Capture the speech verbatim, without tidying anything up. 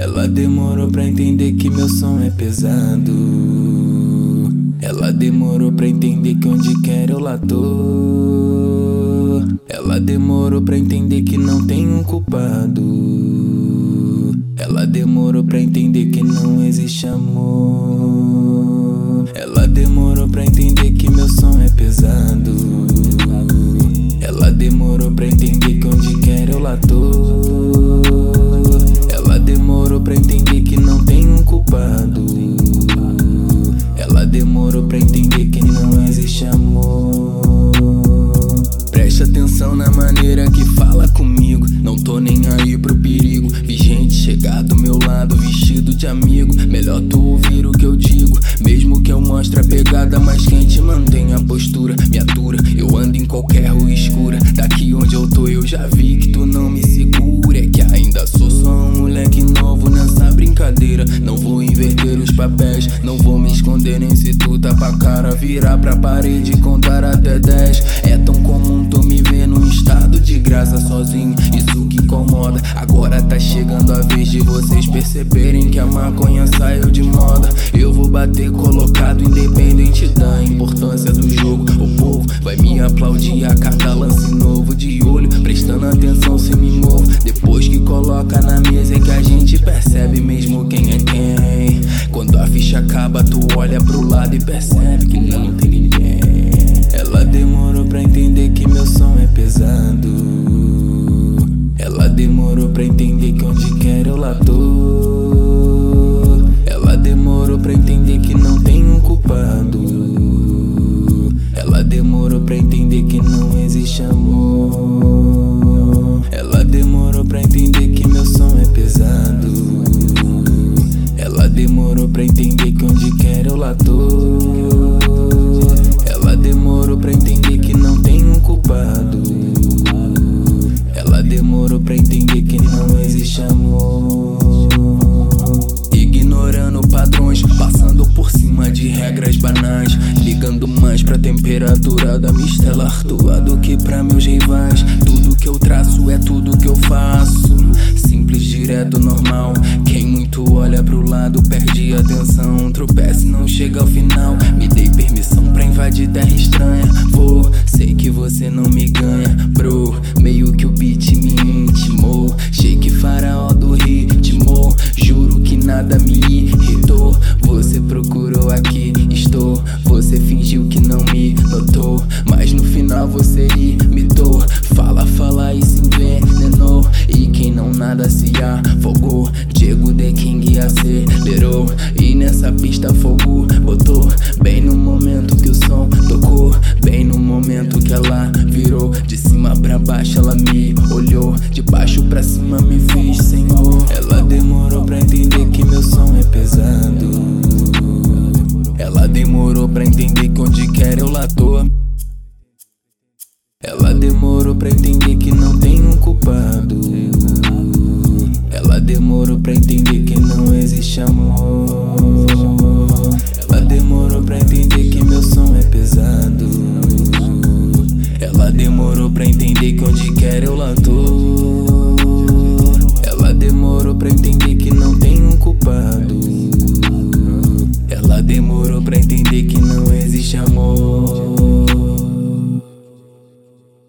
Ela demorou pra entender que meu som é pesado. Ela demorou pra entender que onde quer eu lá tô. Ela demorou pra entender que não tem um culpado. Ela demorou pra entender que não existe amor. Ela demorou pra entender que meu som é pesado. Ela demorou pra entender que onde quer eu lá tô. Ela demorou pra entender que não tem um culpado. Ela demorou pra entender que não existe amor. Preste atenção na maneira que fala comigo. Não tô nem aí pro perigo. Vi gente chegar do meu lado vestido de amigo. Melhor tu ouvir o que eu digo. Mesmo que eu mostre a pegada mais quente, mantenha a postura, me atura. Eu ando em qualquer rua escura. Daqui onde eu tô eu já vi que tu não me segura. É que ainda sou só um moleque novo nessa brincadeira. Não vou inverter os papéis, não vou me esconder nem se tu tapa a cara. Virar pra parede e contar até dez. É tão comum tu me ver num estado de graça sozinho, isso que incomoda. Agora tá chegando a vez de vocês perceberem que a maconha saiu de moda. Eu vou bater colocado independente da importância do jogo. O povo vai me aplaudir a cada lance novo. De olho, prestando atenção se me movo. Depois que coloca na mesa é que a gente percebe mesmo quem é quem. Quando a ficha acaba tu olha pro lado e percebe que não tem ninguém. Ela demorou pra entender que meu som é pesado. Ela demorou pra entender que onde quer eu lá tô. Ela demorou pra entender que não tem um culpado. Ela demorou pra entender que não existe amor. Ela demorou pra entender que meu som é pesado. Ela demorou pra entender que onde quer eu lá tô. Ela demorou pra entender que não tem um culpado. Ela demorou pra entender que não existe amor. Ignorando padrões, passando por cima de regras banais. Ligando mais pra temperatura da minha estela Artois do que pra meus rivais. Tudo que eu traço é tudo que eu faço. Simples, direto, normal. Quem muito olha pro lado perde a atenção. Tropeça e não chega ao final. Me dei permissão pra invadir terra estranha. Vou, sei que você não me ganha, bro. Meio que o beat me intimou. Shake faraó do ritmo. Juro que nada me irritou. Você procurou aqui, estou. Você fingiu que não me notou, mas no final você imitou. Fala, fala e se envenenou. E quem não nada se afogou. Diego The King acelerou. E nessa pista fogo botou. Bem no momento que o som tocou. Bem no momento que ela virou. De cima pra baixo ela me olhou. De baixo pra cima me fiz senhor. Ela demorou pra entender que meu som é pesado. Ela demorou pra entender que onde quer eu lá tô. Ela demorou pra entender que não tem um culpado. Ela demorou pra entender que não existe amor. Ela demorou pra entender que meu som é pesado. Ela demorou pra entender que onde quer eu lá tô. Ela demorou pra entender que